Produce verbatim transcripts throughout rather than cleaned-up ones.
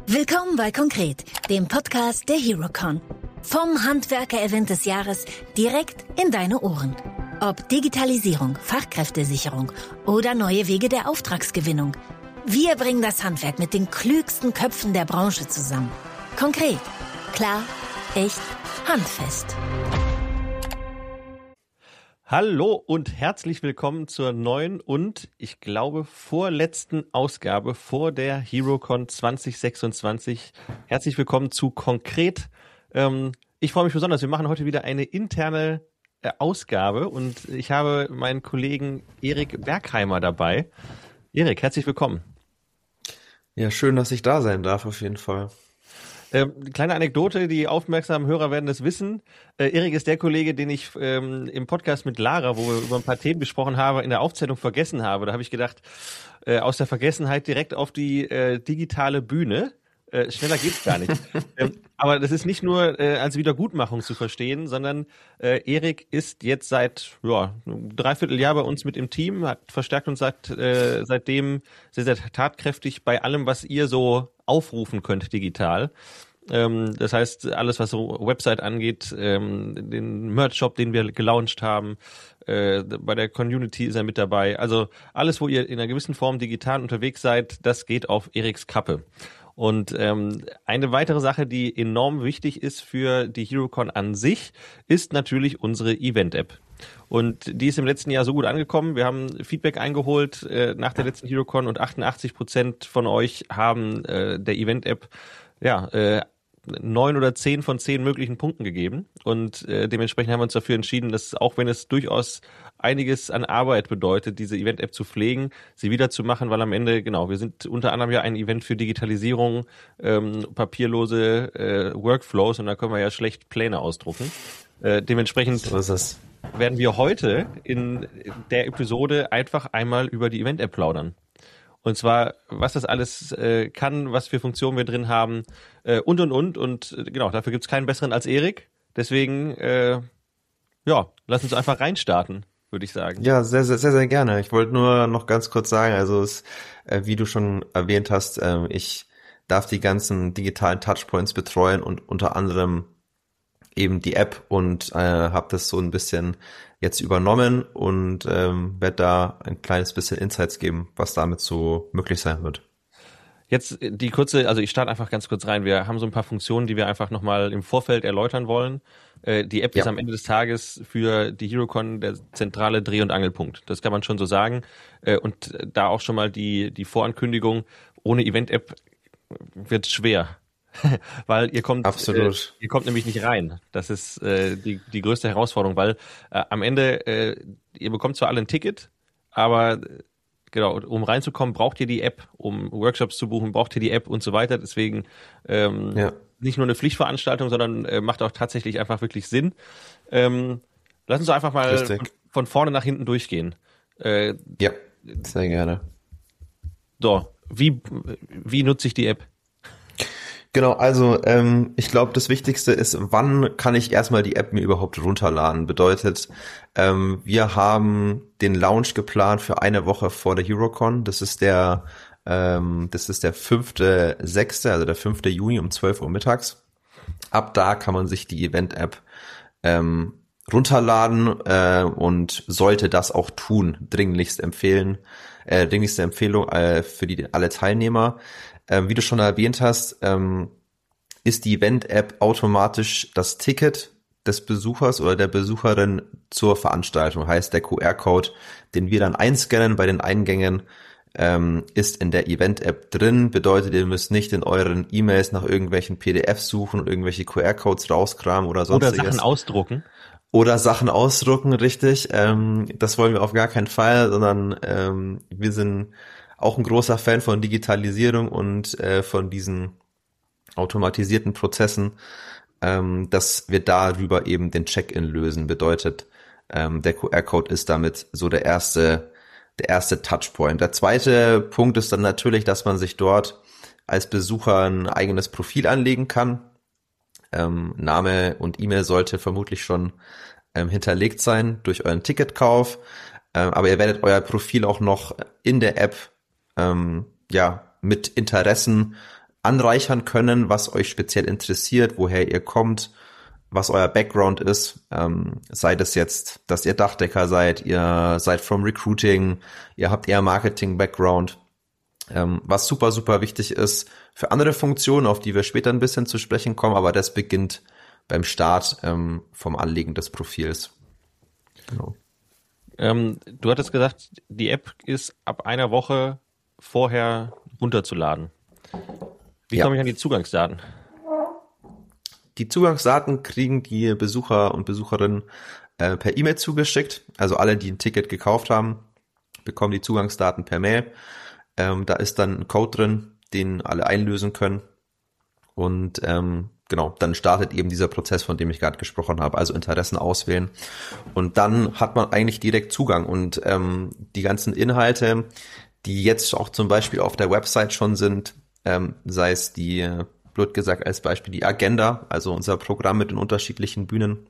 Willkommen bei Konkret, dem Podcast der HeroCon. Vom Handwerker-Event des Jahres direkt in deine Ohren. Ob Digitalisierung, Fachkräftesicherung oder neue Wege der Auftragsgewinnung. Wir bringen das Handwerk mit den klügsten Köpfen der Branche zusammen. Konkret, klar, echt, handfest. Hallo und herzlich willkommen zur neuen und, ich glaube, vorletzten Ausgabe vor der HeroCon zwanzig sechsundzwanzig. Herzlich willkommen zu Konkret. Ähm, ich freue mich besonders, wir machen heute wieder eine interne äh, Ausgabe und ich habe meinen Kollegen Erik Bergheimer dabei. Erik, herzlich willkommen. Ja, schön, dass ich da sein darf, auf jeden Fall. Ähm, kleine Anekdote, die aufmerksamen Hörer werden es wissen. Äh, Erik ist der Kollege, den ich ähm, im Podcast mit Lara, wo wir über ein paar Themen gesprochen haben, in der Aufzählung vergessen habe. Da habe ich gedacht, äh, aus der Vergessenheit direkt auf die äh, digitale Bühne. Äh, schneller geht's gar nicht. ähm, aber das ist nicht nur äh, als Wiedergutmachung zu verstehen, sondern äh, Erik ist jetzt seit ja, einem Dreivierteljahr bei uns mit im Team, hat verstärkt und sagt äh, seitdem sehr, sehr tatkräftig bei allem, was ihr so aufrufen könnt digital. Ähm, das heißt, alles, was so Website angeht, ähm, den Merch-Shop, den wir gelauncht haben, äh, bei der Community ist er mit dabei. Also alles, wo ihr in einer gewissen Form digital unterwegs seid, das geht auf Eriks Kappe. Und ähm, eine weitere Sache, die enorm wichtig ist für die HeroCon an sich, ist natürlich unsere Event-App. Und die ist im letzten Jahr so gut angekommen. Wir haben Feedback eingeholt äh, nach der letzten HeroCon und achtundachtzig Prozent von euch haben äh, der Event-App ja äh, neun oder zehn von zehn möglichen Punkten gegeben. Und äh, dementsprechend haben wir uns dafür entschieden, dass auch wenn es durchaus einiges an Arbeit bedeutet, diese Event-App zu pflegen, sie wieder zu machen, weil am Ende, genau, wir sind unter anderem ja ein Event für Digitalisierung, ähm, papierlose äh, Workflows und da können wir ja schlecht Pläne ausdrucken. Äh, dementsprechend So ist es. werden wir heute in der Episode einfach einmal über die Event-App plaudern. Und zwar, was das alles äh, kann, was für Funktionen wir drin haben äh, und, und, und. Und äh, genau, dafür gibt's keinen besseren als Erik. Deswegen, äh, ja, lass uns einfach reinstarten, würde ich sagen. Ja, sehr, sehr, sehr, sehr gerne. Ich wollte nur noch ganz kurz sagen, also es, äh, wie du schon erwähnt hast, äh, ich darf die ganzen digitalen Touchpoints betreuen und unter anderem eben die App und äh, habe das so ein bisschen jetzt übernommen und ähm, werde da ein kleines bisschen Insights geben, was damit so möglich sein wird. Jetzt die kurze, also ich starte einfach ganz kurz rein. Wir haben so ein paar Funktionen, die wir einfach nochmal im Vorfeld erläutern wollen. Äh, die App Ja. ist am Ende des Tages für die HeroCon der zentrale Dreh- und Angelpunkt. Das kann man schon so sagen. Äh, und da auch schon mal die die Vorankündigung, ohne Event-App wird schwer. Weil ihr kommt, Absolut. äh, ihr kommt nämlich nicht rein. Das ist äh, die die größte Herausforderung, weil äh, am Ende äh, ihr bekommt zwar alle ein Ticket, aber äh, genau, um reinzukommen, braucht ihr die App, um Workshops zu buchen, braucht ihr die App und so weiter. Deswegen ähm, Ja. nicht nur eine Pflichtveranstaltung, sondern äh, macht auch tatsächlich einfach wirklich Sinn. Ähm, lass uns doch einfach mal Richtig. von, von vorne nach hinten durchgehen. Äh, Ja, sehr gerne. so, wie wie nutze ich die App? Genau, also ähm, ich glaube, das Wichtigste ist, wann kann ich erstmal die App mir überhaupt runterladen? Bedeutet, ähm, wir haben den Launch geplant für eine Woche vor der HeroCon. Das ist der, ähm, das ist der fünfte sechste, also der fünfte Juni um zwölf Uhr mittags. Ab da kann man sich die Event-App ähm, runterladen äh, und sollte das auch tun. Dringlichst empfehlen, äh, dringlichste Empfehlung äh, für die alle Teilnehmer. Ähm, wie du schon erwähnt hast, ähm, ist die Event-App automatisch das Ticket des Besuchers oder der Besucherin zur Veranstaltung. Heißt, der Q R-Code, den wir dann einscannen bei den Eingängen, ähm, ist in der Event-App drin. Bedeutet, ihr müsst nicht in euren E-Mails nach irgendwelchen P D Fs suchen und irgendwelche Q R-Codes rauskramen oder sonstiges. Oder Sachen ausdrucken. Oder Sachen ausdrucken, richtig. Ähm, das wollen wir auf gar keinen Fall, sondern ähm, wir sind auch ein großer Fan von Digitalisierung und äh, von diesen automatisierten Prozessen, ähm, dass wir darüber eben den Check-in lösen. Bedeutet, ähm, der Q R-Code ist damit so der erste, der erste Touchpoint. Der zweite Punkt ist dann natürlich, dass man sich dort als Besucher ein eigenes Profil anlegen kann. Ähm, Name und E-Mail sollte vermutlich schon ähm, hinterlegt sein durch euren Ticketkauf. Ähm, aber ihr werdet euer Profil auch noch in der App ähm, ja mit Interessen anreichern können, was euch speziell interessiert, woher ihr kommt, was euer Background ist, ähm, sei das jetzt, dass ihr Dachdecker seid, ihr seid vom Recruiting, ihr habt eher Marketing-Background, ähm, was super, super wichtig ist für andere Funktionen, auf die wir später ein bisschen zu sprechen kommen, aber das beginnt beim Start ähm, vom Anlegen des Profils. Genau. Ähm, du hattest gesagt, die App ist ab einer Woche vorher runterzuladen. Wie Ja. komme ich an die Zugangsdaten? Die Zugangsdaten kriegen die Besucher und Besucherinnen äh, per E-Mail zugeschickt. Also alle, die ein Ticket gekauft haben, bekommen die Zugangsdaten per Mail. Ähm, da ist dann ein Code drin, den alle einlösen können. Und ähm, genau, dann startet eben dieser Prozess, von dem ich gerade gesprochen habe, also Interessen auswählen. Und dann hat man eigentlich direkt Zugang. Und ähm, die ganzen Inhalte, die jetzt auch zum Beispiel auf der Website schon sind, ähm, sei es die, blöd gesagt als Beispiel, die Agenda, also unser Programm mit den unterschiedlichen Bühnen,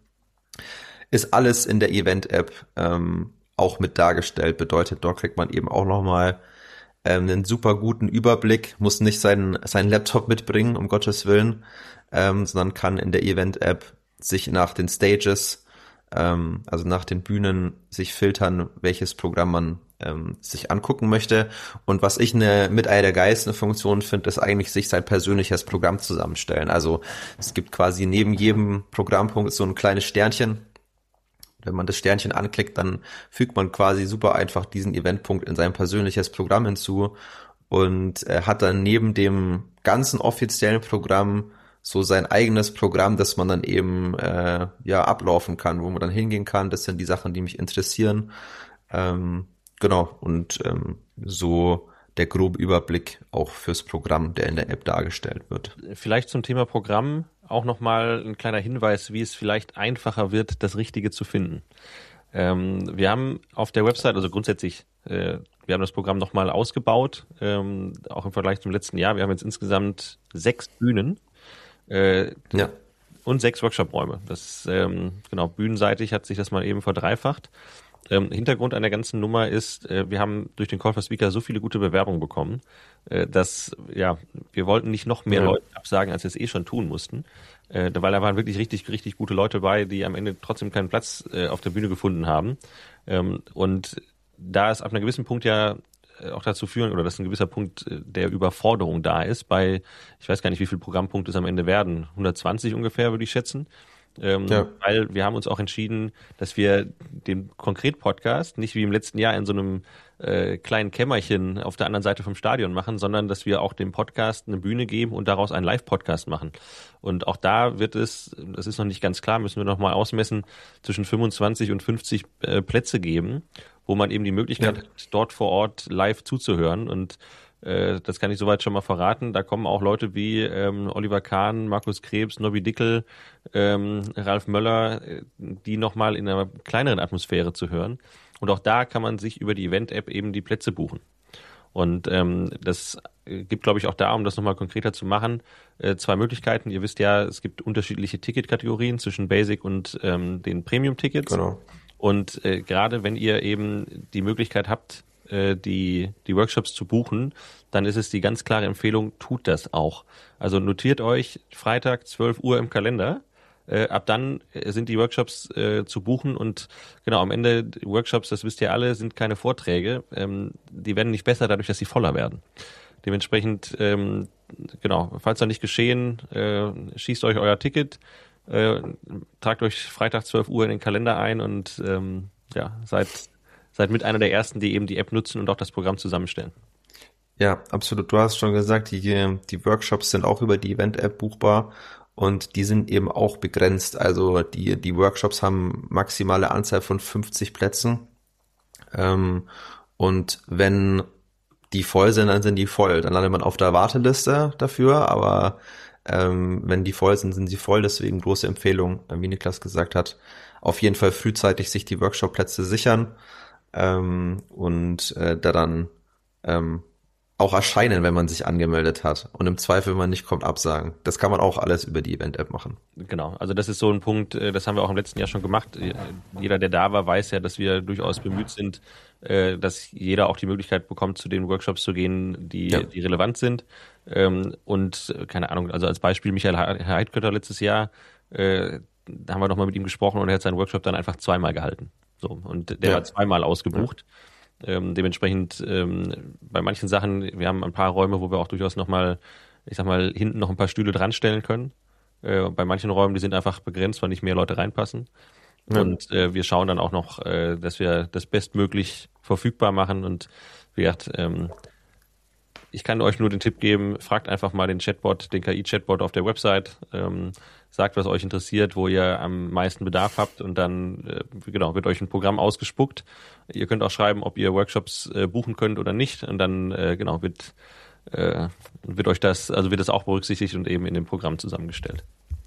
ist alles in der Event-App ähm, auch mit dargestellt. Bedeutet, dort kriegt man eben auch nochmal ähm, einen super guten Überblick, muss nicht seinen, seinen Laptop mitbringen, um Gottes Willen, ähm, sondern kann in der Event-App sich nach den Stages, ähm, also nach den Bühnen, sich filtern, welches Programm man ähm, sich angucken möchte. Und was ich eine mit einer der geilsten Funktionen finde, ist eigentlich sich sein persönliches Programm zusammenstellen. Also es gibt quasi neben jedem Programmpunkt so ein kleines Sternchen. Wenn man das Sternchen anklickt, dann fügt man quasi super einfach diesen Eventpunkt in sein persönliches Programm hinzu und äh, hat dann neben dem ganzen offiziellen Programm so sein eigenes Programm, das man dann eben äh, ja ablaufen kann, wo man dann hingehen kann. Das sind die Sachen, die mich interessieren. Ähm, genau, und ähm, so der grobe Überblick auch fürs Programm, der in der App dargestellt wird. Vielleicht zum Thema Programm auch nochmal ein kleiner Hinweis, wie es vielleicht einfacher wird, das Richtige zu finden. Ähm, wir haben auf der Website, also grundsätzlich, äh, wir haben das Programm nochmal ausgebaut, ähm, auch im Vergleich zum letzten Jahr. Wir haben jetzt insgesamt sechs Bühnen äh, Ja. und sechs Workshop-Räume. Das ähm, genau, bühnenseitig hat sich das mal eben verdreifacht. Ähm, Hintergrund an der ganzen Nummer ist, äh, wir haben durch den Call for Speaker so viele gute Bewerbungen bekommen, äh, dass ja wir wollten nicht noch mehr Ja. Leute absagen, als wir es eh schon tun mussten, äh, weil da waren wirklich richtig, richtig gute Leute bei, die am Ende trotzdem keinen Platz äh, auf der Bühne gefunden haben. Ähm, und da ist ab einem gewissen Punkt ja äh, auch dazu führen, oder dass ein gewisser Punkt äh, der Überforderung da ist, bei, ich weiß gar nicht, wie viele Programmpunkte es am Ende werden, hundertzwanzig ungefähr, würde ich schätzen. Ähm, Ja. Weil wir haben uns auch entschieden, dass wir den Konkret-Podcast nicht wie im letzten Jahr in so einem äh, kleinen Kämmerchen auf der anderen Seite vom Stadion machen, sondern dass wir auch dem Podcast eine Bühne geben und daraus einen Live-Podcast machen. Und auch da wird es, das ist noch nicht ganz klar, müssen wir noch mal ausmessen, zwischen fünfundzwanzig und fünfzig äh, Plätze geben, wo man eben die Möglichkeit Ja. hat, dort vor Ort live zuzuhören. Und äh, das kann ich soweit schon mal verraten. Da kommen auch Leute wie ähm, Oliver Kahn, Markus Krebs, Nobby Dickel, ähm, Ralf Möller, äh, die nochmal in einer kleineren Atmosphäre zu hören. Und auch da kann man sich über die Event-App eben die Plätze buchen. Und ähm, das gibt, glaube ich, auch da, um das nochmal konkreter zu machen, äh, zwei Möglichkeiten. Ihr wisst ja, es gibt unterschiedliche Ticketkategorien zwischen Basic und ähm, den Premium-Tickets. Genau. Und äh, gerade wenn ihr eben die Möglichkeit habt, äh, die die Workshops zu buchen, dann ist es die ganz klare Empfehlung, tut das auch. Also notiert euch Freitag zwölf Uhr im Kalender. Äh, ab dann äh, sind die Workshops äh, zu buchen und genau, am Ende die Workshops, das wisst ihr alle, sind keine Vorträge. Ähm, die werden nicht besser dadurch, dass sie voller werden. Dementsprechend, ähm, genau, falls da nicht geschehen, äh, schießt euch euer Ticket, äh, tragt euch Freitag zwölf Uhr in den Kalender ein und ähm, ja, seid, seid mit einer der ersten, die eben die App nutzen und auch das Programm zusammenstellen. Ja, absolut. Du hast schon gesagt, die, die Workshops sind auch über die Event-App buchbar und die sind eben auch begrenzt. Also die, die Workshops haben maximale Anzahl von fünfzig Plätzen. Ähm, und wenn die voll sind, dann sind die voll. Dann landet man auf der Warteliste dafür, aber ähm, wenn die voll sind, sind sie voll. Deswegen große Empfehlung, wie Niklas gesagt hat, auf jeden Fall frühzeitig sich die Workshop-Plätze sichern ähm, und äh, da dann ähm, auch erscheinen, wenn man sich angemeldet hat. Und im Zweifel, wenn man nicht kommt, absagen. Das kann man auch alles über die Event-App machen. Genau, also das ist so ein Punkt, das haben wir auch im letzten Jahr schon gemacht. Jeder, der da war, weiß ja, dass wir durchaus bemüht sind, dass jeder auch die Möglichkeit bekommt, zu den Workshops zu gehen, die, Ja. die relevant sind. Ähm, und äh, keine Ahnung, also als Beispiel Michael Heidkötter letztes Jahr, äh, da haben wir nochmal mit ihm gesprochen und er hat seinen Workshop dann einfach zweimal gehalten. So, und der Ja. war zweimal ausgebucht. Ja. Ähm, dementsprechend ähm, bei manchen Sachen, wir haben ein paar Räume, wo wir auch durchaus nochmal, ich sag mal, hinten noch ein paar Stühle dran stellen können. Äh, bei manchen Räumen, die sind einfach begrenzt, weil nicht mehr Leute reinpassen. Ja. Und äh, wir schauen dann auch noch, äh, dass wir das bestmöglich verfügbar machen. Und wie gesagt, ähm, ich kann euch nur den Tipp geben, fragt einfach mal den Chatbot, den K I-Chatbot auf der Website, ähm, sagt, was euch interessiert, wo ihr am meisten Bedarf habt und dann äh, genau wird euch ein Programm ausgespuckt. Ihr könnt auch schreiben, ob ihr Workshops äh, buchen könnt oder nicht und dann äh, genau wird äh, wird euch das, also wird das auch berücksichtigt und eben in dem Programm zusammengestellt.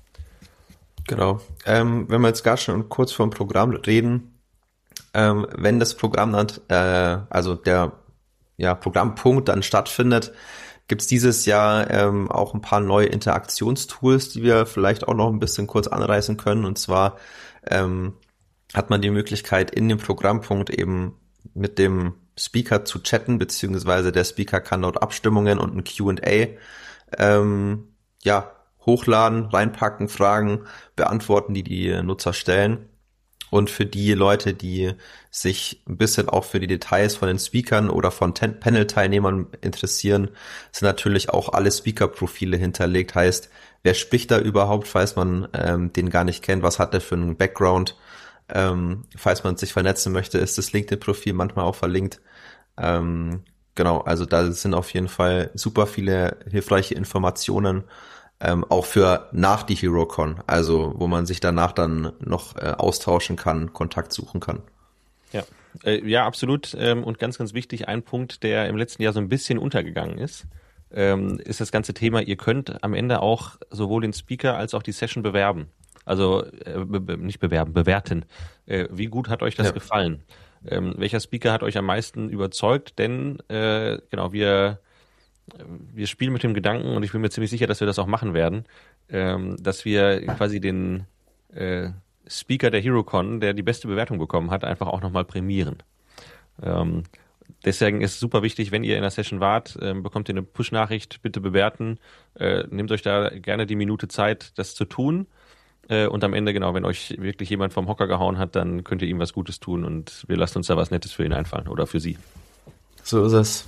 Genau. Ähm, wenn wir jetzt gar schon kurz vom Programm reden, ähm, wenn das Programm dann, äh, also der ja, Programmpunkt dann stattfindet, gibt's dieses Jahr ähm, auch ein paar neue Interaktionstools, die wir vielleicht auch noch ein bisschen kurz anreißen können. Und zwar ähm, hat man die Möglichkeit, in dem Programmpunkt eben mit dem Speaker zu chatten, beziehungsweise der Speaker kann dort Abstimmungen und ein Q und A ähm, ja, hochladen, reinpacken, Fragen beantworten, die die Nutzer stellen. Und für die Leute, die sich ein bisschen auch für die Details von den Speakern oder von Ten- Panel-Teilnehmern interessieren, sind natürlich auch alle Speaker-Profile hinterlegt. Heißt, wer spricht da überhaupt, falls man ähm, den gar nicht kennt, was hat der für einen Background? Ähm, falls man sich vernetzen möchte, ist das LinkedIn-Profil manchmal auch verlinkt. Ähm, genau, also da sind auf jeden Fall super viele hilfreiche Informationen, Ähm, auch für nach die HeroCon, also wo man sich danach dann noch äh, austauschen kann, Kontakt suchen kann. Ja, äh, ja, absolut. Ähm, und ganz, ganz wichtig, ein Punkt, der im letzten Jahr so ein bisschen untergegangen ist, ähm, ist das ganze Thema, ihr könnt am Ende auch sowohl den Speaker als auch die Session bewerben. Also äh, be- nicht bewerben, bewerten. Äh, wie gut hat euch das Ja. gefallen? Ähm, welcher Speaker hat euch am meisten überzeugt? Denn äh, genau, wir wir spielen mit dem Gedanken und ich bin mir ziemlich sicher, dass wir das auch machen werden, ähm, dass wir quasi den äh, Speaker der HeroCon, der die beste Bewertung bekommen hat, einfach auch nochmal prämieren. Ähm, deswegen ist es super wichtig, wenn ihr in der Session wart, ähm, bekommt ihr eine Push-Nachricht, bitte bewerten, äh, nehmt euch da gerne die Minute Zeit, das zu tun äh, und am Ende, genau, wenn euch wirklich jemand vom Hocker gehauen hat, dann könnt ihr ihm was Gutes tun und wir lassen uns da was Nettes für ihn einfallen oder für sie. So ist es.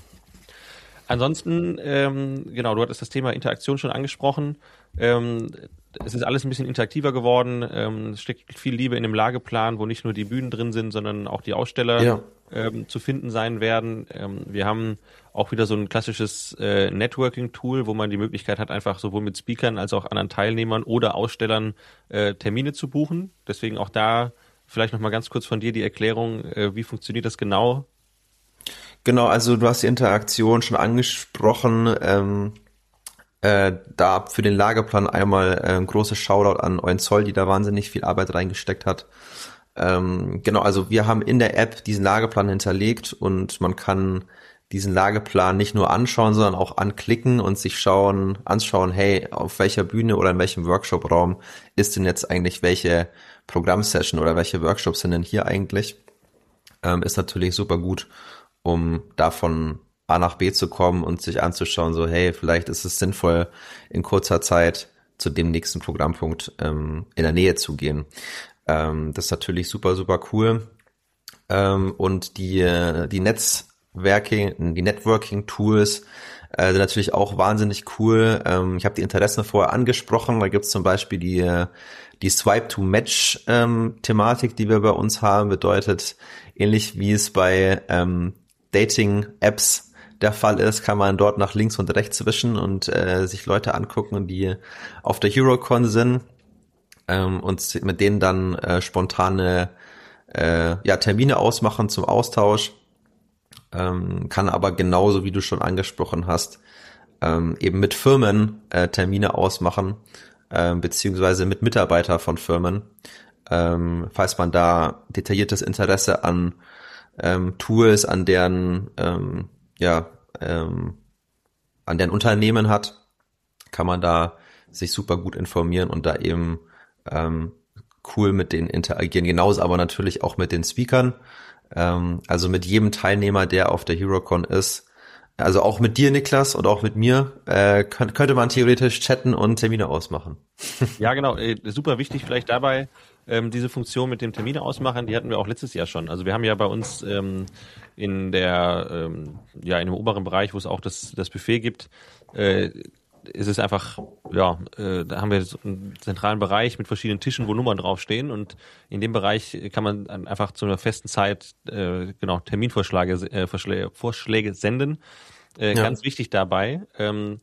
Ansonsten, ähm, genau, du hattest das Thema Interaktion schon angesprochen. Ähm, es ist alles ein bisschen interaktiver geworden. Ähm, es steckt viel Liebe in dem Lageplan, wo nicht nur die Bühnen drin sind, sondern auch die Aussteller Ja. ähm, zu finden sein werden. Ähm, wir haben auch wieder so ein klassisches äh, Networking-Tool, wo man die Möglichkeit hat, einfach sowohl mit Speakern als auch anderen Teilnehmern oder Ausstellern äh, Termine zu buchen. Deswegen auch da vielleicht nochmal ganz kurz von dir die Erklärung, äh, wie funktioniert das genau? Genau, also du hast die Interaktion schon angesprochen. Ähm, äh, da für den Lageplan einmal äh, ein großes Shoutout an Eulen Zoll, die da wahnsinnig viel Arbeit reingesteckt hat. Ähm, genau, also wir haben in der App diesen Lageplan hinterlegt und man kann diesen Lageplan nicht nur anschauen, sondern auch anklicken und sich schauen, anschauen, hey, auf welcher Bühne oder in welchem Workshop-Raum ist denn jetzt eigentlich welche Programmsession oder welche Workshops sind denn hier eigentlich? Ähm, ist natürlich super gut, um da von A nach B zu kommen und sich anzuschauen, so hey, vielleicht ist es sinnvoll, in kurzer Zeit zu dem nächsten Programmpunkt ähm, in der Nähe zu gehen. Ähm, das ist natürlich super, super cool. Ähm, und die, die Netzwerking, die Networking-Tools äh, sind natürlich auch wahnsinnig cool. Ähm, ich habe die Interessen vorher angesprochen. Da gibt's zum Beispiel die, die Swipe-to-Match-Thematik, ähm, die wir bei uns haben, bedeutet, ähnlich wie es bei ähm, Dating-Apps der Fall ist, kann man dort nach links und rechts wischen und äh, sich Leute angucken, die auf der HeroCon sind ähm, und mit denen dann äh, spontane äh, ja, Termine ausmachen zum Austausch. Ähm, kann aber genauso, wie du schon angesprochen hast, ähm, eben mit Firmen äh, Termine ausmachen, äh, beziehungsweise mit Mitarbeitern von Firmen, ähm, falls man da detailliertes Interesse an Ähm, Tools, an deren ähm, ja ähm, an deren Unternehmen hat, kann man da sich super gut informieren und da eben ähm, cool mit denen interagieren. Genauso aber natürlich auch mit den Speakern. Ähm, also mit jedem Teilnehmer, der auf der HeroCon ist, Also auch mit dir, Niklas, und auch mit mir äh, könnt, könnte man theoretisch chatten und Termine ausmachen. Ja, genau. Äh, super wichtig vielleicht dabei, ähm, diese Funktion mit dem Termine ausmachen, die hatten wir auch letztes Jahr schon. Also wir haben ja bei uns ähm, in der, ähm, ja, in dem oberen Bereich, wo es auch das, das Buffet gibt, äh, ist es einfach, ja, äh, da haben wir so einen zentralen Bereich mit verschiedenen Tischen, wo Nummern draufstehen, und in dem Bereich kann man einfach zu einer festen Zeit äh, genau Terminvorschläge äh, Vorschläge, Vorschläge senden. Äh, ja. Ganz wichtig dabei, ähm,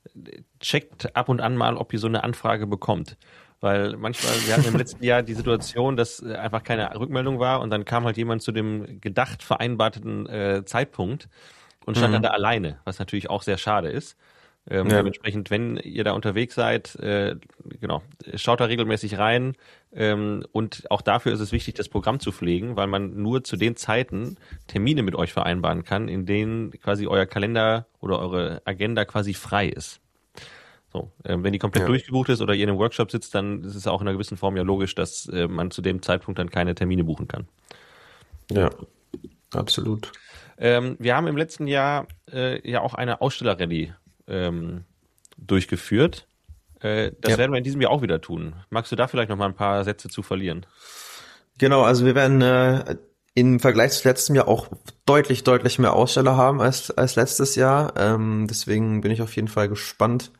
checkt ab und an mal, ob ihr so eine Anfrage bekommt. Weil manchmal, wir hatten im letzten Jahr die Situation, dass einfach keine Rückmeldung war, und dann kam halt jemand zu dem gedacht vereinbarten äh, Zeitpunkt und stand mhm. dann da alleine, was natürlich auch sehr schade ist. Ähm, ja. Dementsprechend, wenn ihr da unterwegs seid, äh, genau, schaut da regelmäßig rein, ähm, und auch dafür ist es wichtig, das Programm zu pflegen, weil man nur zu den Zeiten Termine mit euch vereinbaren kann, in denen quasi euer Kalender oder eure Agenda quasi frei ist. So, ähm, wenn die komplett ja. durchgebucht ist oder ihr in einem Workshop sitzt, dann ist es auch in einer gewissen Form ja logisch, dass äh, man zu dem Zeitpunkt dann keine Termine buchen kann. Ja, absolut. Ähm, wir haben im letzten Jahr äh, ja auch eine Ausstellerrallye ähm, durchgeführt. Äh, das ja. werden wir in diesem Jahr auch wieder tun. Magst du da vielleicht noch mal ein paar Sätze zu verlieren? Genau, also wir werden äh, im Vergleich zu letztem Jahr auch deutlich, deutlich mehr Aussteller haben als als letztes Jahr. Ähm, deswegen bin ich auf jeden Fall gespannt,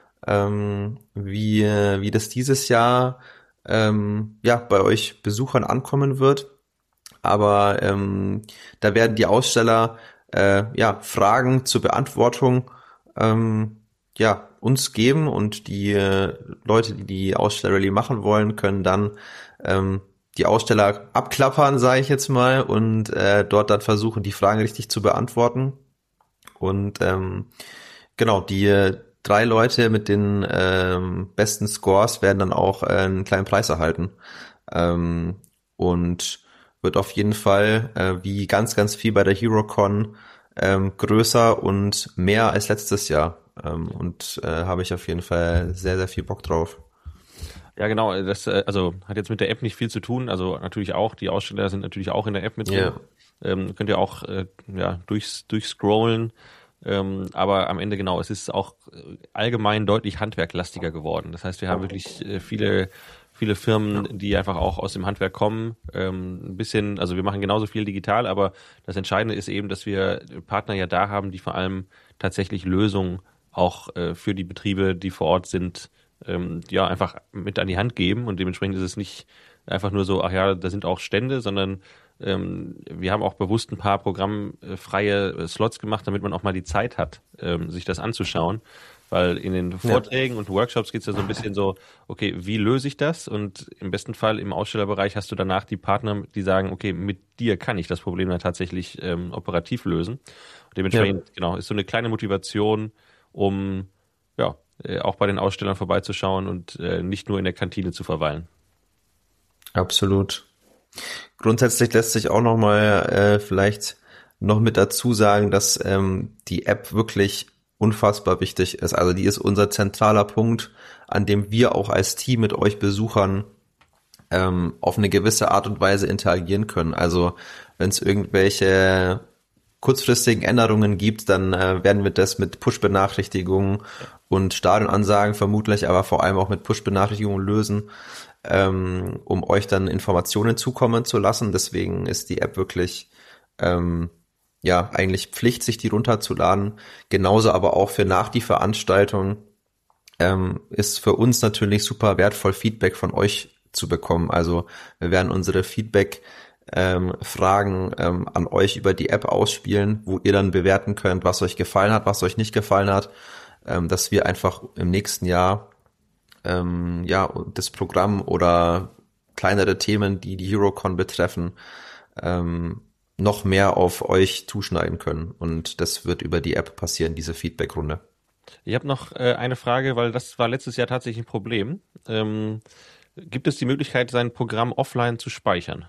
ähm, wie wie das dieses Jahr ähm, ja bei euch Besuchern ankommen wird. Aber ähm, da werden die Aussteller äh, ja Fragen zur Beantwortung ähm, ja uns geben, und die äh, Leute, die die Ausstellerrallye machen wollen, können dann ähm, die Aussteller abklappern, sage ich jetzt mal, und äh, dort dann versuchen, die Fragen richtig zu beantworten. Und ähm, genau, die äh, drei Leute mit den ähm, besten Scores werden dann auch äh, einen kleinen Preis erhalten. Ähm, und wird auf jeden Fall, äh, wie ganz, ganz viel bei der HeroCon, ähm, größer und mehr als letztes Jahr. Ähm, und äh, habe ich auf jeden Fall sehr, sehr viel Bock drauf. Ja, genau. Das also hat jetzt mit der App nicht viel zu tun. Also natürlich auch, die Aussteller sind natürlich auch in der App mit drin. Yeah. Ähm, könnt ihr auch äh, ja, durchs, durchscrollen. Ähm, aber am Ende genau, es ist auch allgemein deutlich handwerklastiger geworden. Das heißt, wir haben wirklich äh, viele viele Firmen, die einfach auch aus dem Handwerk kommen, ähm, ein bisschen, also wir machen genauso viel digital, aber das Entscheidende ist eben, dass wir Partner ja da haben, die vor allem tatsächlich Lösungen auch äh, für die Betriebe, die vor Ort sind, ähm, ja, einfach mit an die Hand geben, und dementsprechend ist es nicht einfach nur so, ach ja, da sind auch Stände, sondern ähm, wir haben auch bewusst ein paar programmfreie Slots gemacht, damit man auch mal die Zeit hat, ähm, sich das anzuschauen. Weil in den Vorträgen ja. und Workshops geht es ja so ein bisschen so, okay, wie löse ich das? Und im besten Fall im Ausstellerbereich hast du danach die Partner, die sagen, okay, mit dir kann ich das Problem dann tatsächlich ähm, operativ lösen. Und dementsprechend, ja. genau, ist so eine kleine Motivation, um ja äh, auch bei den Ausstellern vorbeizuschauen und äh, nicht nur in der Kantine zu verweilen. Absolut. Grundsätzlich lässt sich auch noch mal äh, vielleicht noch mit dazu sagen, dass ähm, die App wirklich unfassbar wichtig ist. Also die ist unser zentraler Punkt, an dem wir auch als Team mit euch Besuchern ähm, auf eine gewisse Art und Weise interagieren können. Also wenn es irgendwelche kurzfristigen Änderungen gibt, dann äh, werden wir das mit Push-Benachrichtigungen und Stadionansagen vermutlich, aber vor allem auch mit Push-Benachrichtigungen lösen, ähm, um euch dann Informationen zukommen zu lassen. Deswegen ist die App wirklich ähm, ja, eigentlich Pflicht, sich die runterzuladen. Genauso aber auch für nach die Veranstaltung ähm, ist für uns natürlich super wertvoll, Feedback von euch zu bekommen. Also wir werden unsere Feedback-Fragen ähm, ähm, an euch über die App ausspielen, wo ihr dann bewerten könnt, was euch gefallen hat, was euch nicht gefallen hat, ähm, dass wir einfach im nächsten Jahr ähm, ja das Programm oder kleinere Themen, die die HeroCon betreffen, ähm, noch mehr auf euch zuschneiden können. Und das wird über die App passieren, diese Feedback-Runde. Ich habe noch äh, eine Frage, weil das war letztes Jahr tatsächlich ein Problem. Ähm, gibt es die Möglichkeit, sein Programm offline zu speichern?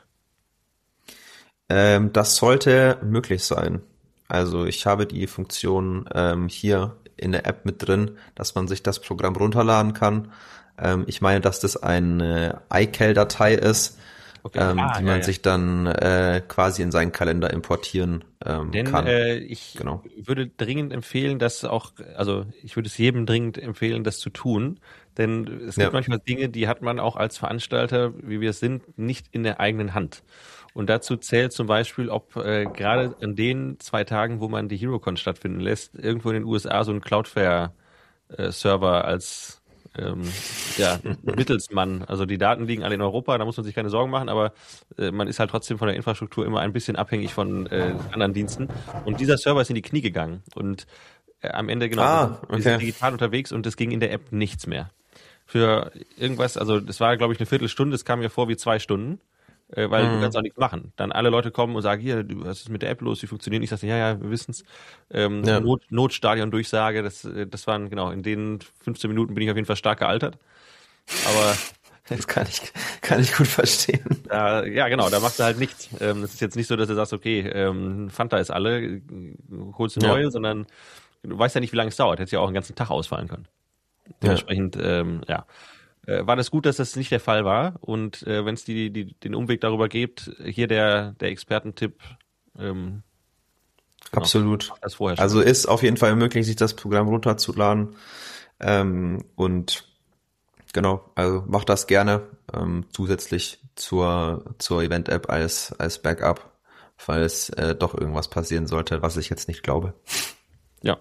Ähm, das sollte möglich sein. Also ich habe die Funktion ähm, hier in der App mit drin, dass man sich das Programm runterladen kann. Ähm, ich meine, dass das eine iCal-Datei ist. Okay. ähm, Ah, die ja, man ja. sich dann äh, quasi in seinen Kalender importieren ähm, Denn kann. äh, ich Genau. würde dringend empfehlen, dass auch, also ich würde es jedem dringend empfehlen, das zu tun. Denn es gibt Ja. manchmal Dinge, die hat man auch als Veranstalter, wie wir es sind, nicht in der eigenen Hand. Und dazu zählt zum Beispiel, ob äh, gerade an den zwei Tagen, wo man die HeroCon stattfinden lässt, irgendwo in den U S A so ein Cloudflare-Server als ähm, ja, Mittelsmann. Also die Daten liegen alle in Europa, da muss man sich keine Sorgen machen, aber äh, man ist halt trotzdem von der Infrastruktur immer ein bisschen abhängig von äh, anderen Diensten. Und dieser Server ist in die Knie gegangen. Und äh, am Ende, genau, Ah, wir sind okay. digital unterwegs und es ging in der App nichts mehr. Für irgendwas, also das war, glaube ich, eine Viertelstunde, es kam mir vor wie zwei Stunden. Äh, weil du kannst auch nichts machen. Dann alle Leute kommen und sagen, hier, du, was ist mit der App los, die funktioniert nicht. Ich sage, ja, ja, wir wissen's. Ähm, Ja. Not, Notstadion-Durchsage, das, äh, das waren, genau, in den fünfzehn Minuten bin ich auf jeden Fall stark gealtert. Aber Das kann ich, kann ich gut verstehen. da, ja, genau, da machst du halt nichts. Ähm, es ist jetzt nicht so, dass du sagst, okay, ähm, Fanta ist alle, äh, holst du Ja. neue, sondern du weißt ja nicht, wie lange es dauert. Hätte ja auch einen ganzen Tag ausfallen können. Dementsprechend, ähm, ja, äh, war das gut, dass das nicht der Fall war. Und äh, wenn es die, die, den Umweg darüber gibt, hier der, der Expertentipp, ähm, genau, Absolut. das vorher schon. Also ist auf jeden Fall möglich, sich das Programm runterzuladen. Ähm, und genau, also macht das gerne ähm, zusätzlich zur, zur Event-App als, als Backup, falls äh, doch irgendwas passieren sollte, was ich jetzt nicht glaube. Ja.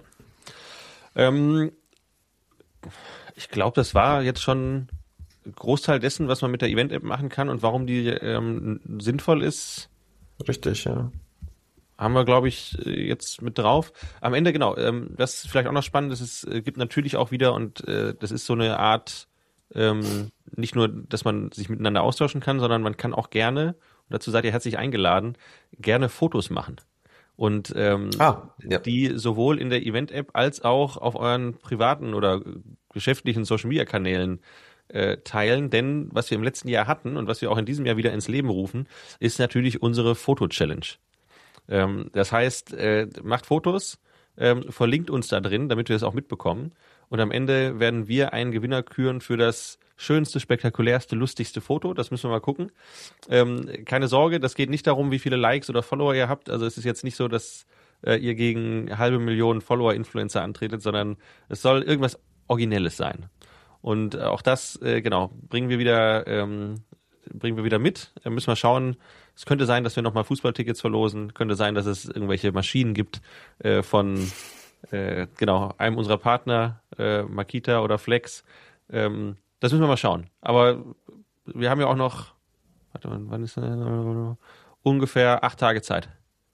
Ähm, ich glaube, das war jetzt schon ein Großteil dessen, was man mit der Event-App machen kann und warum die ähm, sinnvoll ist, Richtig, ja. haben wir, glaube ich, jetzt mit drauf. Am Ende, genau, ähm, was vielleicht auch noch spannend ist, es äh, gibt natürlich auch wieder, und äh, das ist so eine Art, ähm, nicht nur, dass man sich miteinander austauschen kann, sondern man kann auch gerne, und dazu seid ihr herzlich eingeladen, gerne Fotos machen. Und ähm, Ah, ja. die sowohl in der Event-App als auch auf euren privaten oder geschäftlichen Social-Media-Kanälen äh, teilen. Denn was wir im letzten Jahr hatten und was wir auch in diesem Jahr wieder ins Leben rufen, ist natürlich unsere Foto-Challenge. Ähm, das heißt, äh, macht Fotos, ähm, verlinkt uns da drin, damit wir es auch mitbekommen. Und am Ende werden wir einen Gewinner küren für das schönste, spektakulärste, lustigste Foto. Das müssen wir mal gucken. Ähm, keine Sorge, das geht nicht darum, wie viele Likes oder Follower ihr habt. Also es ist jetzt nicht so, dass äh, ihr gegen halbe Millionen Follower-Influencer antretet, sondern es soll irgendwas Originelles sein. Und äh, auch das, äh, genau, bringen wir wieder, ähm, bringen wir wieder mit. Äh, müssen wir schauen. Es könnte sein, dass wir nochmal Fußballtickets verlosen. Könnte sein, dass es irgendwelche Maschinen gibt äh, von, äh, genau, einem unserer Partner, äh, Makita oder Flex. Ähm, das müssen wir mal schauen. Aber wir haben ja auch noch, warte mal, wann ist äh, ungefähr acht Tage Zeit.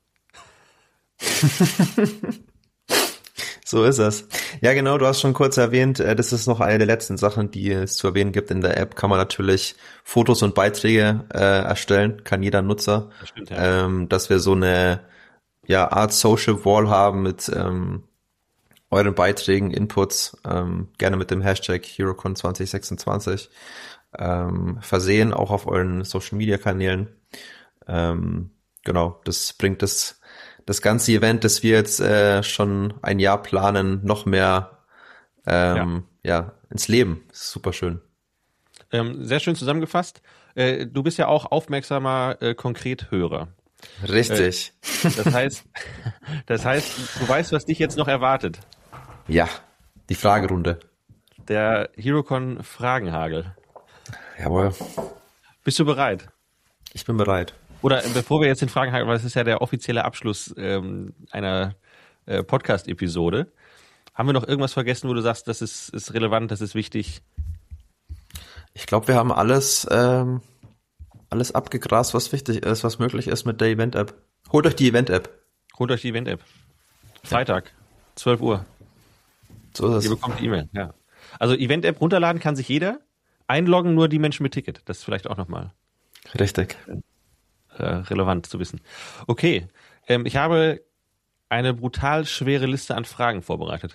So ist es. Ja, genau, du hast schon kurz erwähnt, äh, das ist noch eine der letzten Sachen, die es zu erwähnen gibt. In der App kann man natürlich Fotos und Beiträge äh, erstellen, kann jeder Nutzer. Das stimmt, ja. Ähm, dass wir so eine ja, Art Social Wall haben mit ähm, euren Beiträgen, Inputs, ähm, gerne mit dem Hashtag HeroCon zwanzig sechsundzwanzig ähm, versehen, auch auf euren Social Media Kanälen. Ähm, genau, das bringt das das ganze Event, das wir jetzt äh, schon ein Jahr planen, noch mehr ähm, ja. ja ins Leben. Das ist super schön. Ähm, sehr schön zusammengefasst. Äh, du bist ja auch aufmerksamer äh, Konkret-Hörer. Richtig. Äh, das heißt, das heißt, du weißt, was dich jetzt noch erwartet. Ja, die Fragerunde. Der HeroCon Fragenhagel. Jawohl. Bist du bereit? Ich bin bereit. Oder äh, bevor wir jetzt den Fragenhagel, weil das ist ja der offizielle Abschluss ähm, einer äh, Podcast-Episode. Haben wir noch irgendwas vergessen, wo du sagst, das ist, ist relevant, das ist wichtig? Ich glaube, wir haben alles, ähm, alles abgegrast, was wichtig ist, was möglich ist mit der Event-App. Holt euch die Event-App. Holt euch die Event-App. Freitag, zwölf Uhr. So ist Ihr es. bekommt die E-Mail, ja. Also Event-App runterladen kann sich jeder. Einloggen nur die Menschen mit Ticket. Das ist vielleicht auch nochmal Richtig. äh, relevant zu wissen. Okay, ähm, ich habe eine brutal schwere Liste an Fragen vorbereitet.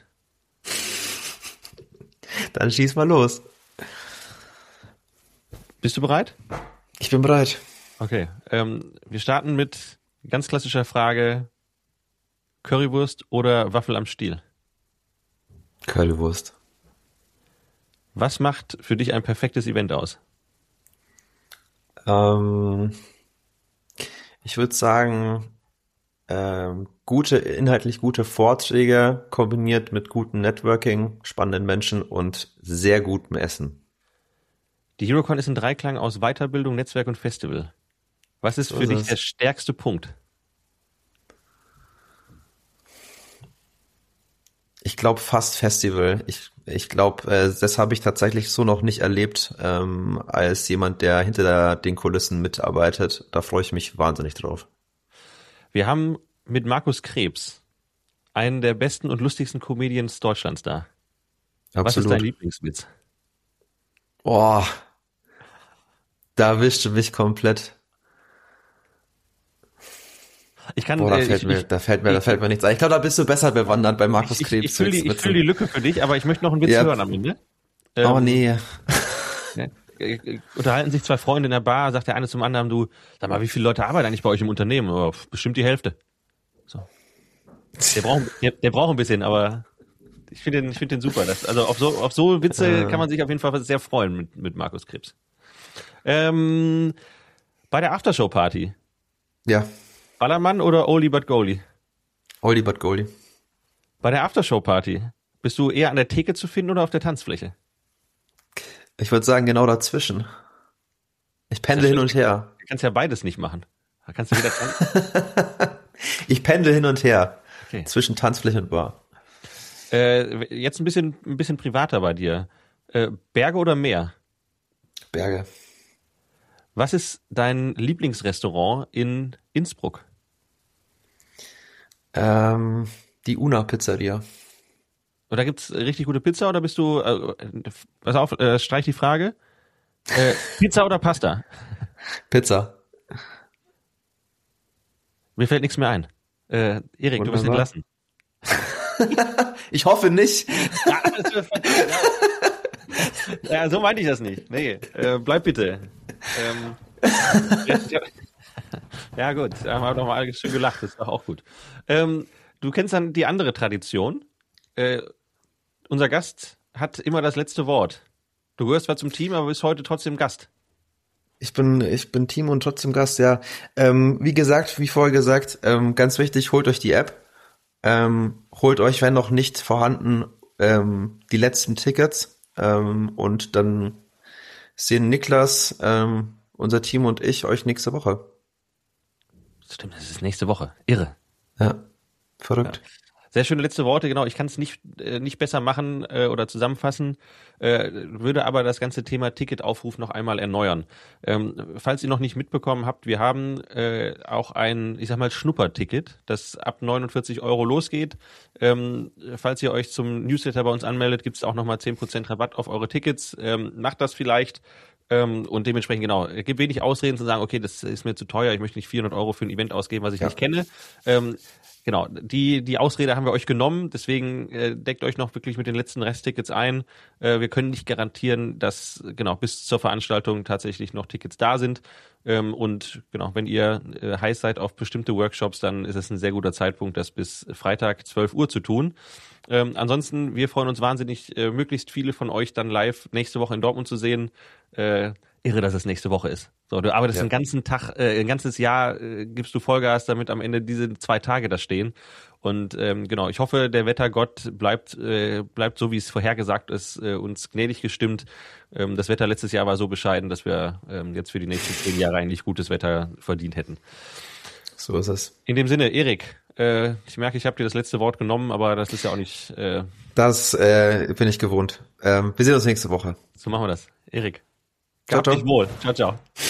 Dann schieß mal los. Bist du bereit? Ich bin bereit. Okay, ähm, wir starten mit ganz klassischer Frage: Currywurst oder Waffel am Stiel? Currywurst. Was macht für dich ein perfektes Event aus? Ähm, ich würde sagen, ähm, gute, inhaltlich gute Vorträge kombiniert mit gutem Networking, spannenden Menschen und sehr gutem Essen. Die HeroCon ist ein Dreiklang aus Weiterbildung, Netzwerk und Festival. Was ist So für ist dich es. der stärkste Punkt? Ich glaube fast Festival. Ich, ich glaube, äh, das habe ich tatsächlich so noch nicht erlebt, ähm, als jemand, der hinter der, den Kulissen mitarbeitet. Da freue ich mich wahnsinnig drauf. Wir haben mit Markus Krebs einen der besten und lustigsten Comedians Deutschlands da. Was ist dein Absolut. Lieblingswitz? Boah, da erwischte mich komplett. Ich kann, Boah, da äh, fällt ich, mir, ich, da fällt mir, da ich, fällt mir nichts ein. Ich glaube, da bist du besser bewandert bei Markus ich, ich, Krebs. ich fülle die, ich mit füll die Lücke für dich, aber ich möchte noch einen Witz Ja. hören am Ende. Oh Ähm, nee. Ja, äh, äh, unterhalten sich zwei Freunde in der Bar, sagt der eine zum anderen, du, sag mal, wie viele Leute arbeiten eigentlich bei euch im Unternehmen? Oh, bestimmt die Hälfte. So. Der braucht, der, der braucht ein bisschen, aber ich finde den, ich finde den super. Das, also auf so, auf so Witze Äh. kann man sich auf jeden Fall sehr freuen mit, mit Markus Krebs. Ähm, bei der Aftershow-Party, Ja, Ballermann oder Oldie but Goldie? Oldie but Goldie. Bei der Aftershow-Party, bist du eher an der Theke zu finden oder auf der Tanzfläche? Ich würde sagen, genau dazwischen. Ich pendle hin und her. Du kannst ja beides nicht machen. Da kannst du wieder tanzen. Ich pendle hin und her. Okay. Zwischen Tanzfläche und Bar. Äh, jetzt ein bisschen, ein bisschen privater bei dir. Äh, Berge oder Meer? Berge. Was ist dein Lieblingsrestaurant in Innsbruck? Ähm, die Una Pizzeria. Oder gibt's richtig gute Pizza oder bist du, äh, pass auf, äh, streich die Frage. Äh, Pizza oder Pasta? Pizza. Mir fällt nichts mehr ein. Äh, Erik, du bist Wunderbar. entlassen. Ich hoffe nicht. Ja, das wird verdammt, ja. Ja, so meinte ich das nicht. Nee, äh, bleib bitte. Ähm, jetzt, ja, ja gut, da haben wir doch mal alle schön gelacht, das ist doch auch gut. Ähm, du kennst dann die andere Tradition. Äh, unser Gast hat immer das letzte Wort. Du gehörst zwar zum Team, aber bist heute trotzdem Gast. Ich bin, ich bin Team und trotzdem Gast, ja. Ähm, wie gesagt, wie vorher gesagt, ähm, ganz wichtig, holt euch die App. Ähm, holt euch, wenn noch nicht vorhanden, ähm, die letzten Tickets. Ähm, und dann sehen Niklas, ähm, unser Team und ich euch nächste Woche. Stimmt, das ist nächste Woche. Irre. Ja, verrückt. Ja. Sehr schöne letzte Worte, genau. Ich kann es nicht, äh, nicht besser machen äh, oder zusammenfassen, äh, würde aber das ganze Thema Ticketaufruf noch einmal erneuern. Ähm, falls ihr noch nicht mitbekommen habt, wir haben äh, auch ein, ich sag mal, Schnupperticket, das ab neunundvierzig Euro losgeht. Ähm, falls ihr euch zum Newsletter bei uns anmeldet, gibt es auch nochmal zehn Prozent Rabatt auf eure Tickets. Ähm, macht das vielleicht. Ähm, und dementsprechend, genau, es gibt wenig Ausreden zu sagen, okay, das ist mir zu teuer, ich möchte nicht vierhundert Euro für ein Event ausgeben, was ich Ja. nicht kenne. Ähm, Genau, die die Ausrede haben wir euch genommen, deswegen äh, deckt euch noch wirklich mit den letzten Resttickets ein. Äh, wir können nicht garantieren, dass genau bis zur Veranstaltung tatsächlich noch Tickets da sind. Ähm, und genau, wenn ihr äh, heiß seid auf bestimmte Workshops, dann ist es ein sehr guter Zeitpunkt, das bis Freitag zwölf Uhr zu tun. Ähm, ansonsten, wir freuen uns wahnsinnig, äh, möglichst viele von euch dann live nächste Woche in Dortmund zu sehen. Äh, irre, dass es nächste Woche ist. So, du arbeitest Ja. einen ganzen Tag, äh, ein ganzes Jahr, äh, gibst du Vollgas, damit am Ende diese zwei Tage da stehen. Und ähm, genau, ich hoffe, der Wettergott bleibt äh, bleibt so, wie es vorhergesagt ist, äh, uns gnädig gestimmt. Ähm, das Wetter letztes Jahr war so bescheiden, dass wir ähm, jetzt für die nächsten zehn Jahre eigentlich gutes Wetter verdient hätten. So ist es. In dem Sinne, Erik, äh, ich merke, ich habe dir das letzte Wort genommen, aber das ist ja auch nicht, äh, Das äh, bin ich gewohnt. Ähm, wir sehen uns nächste Woche. so machen wir das. Erik, Ciao, gehabt dich ciao. wohl. Ciao, ciao.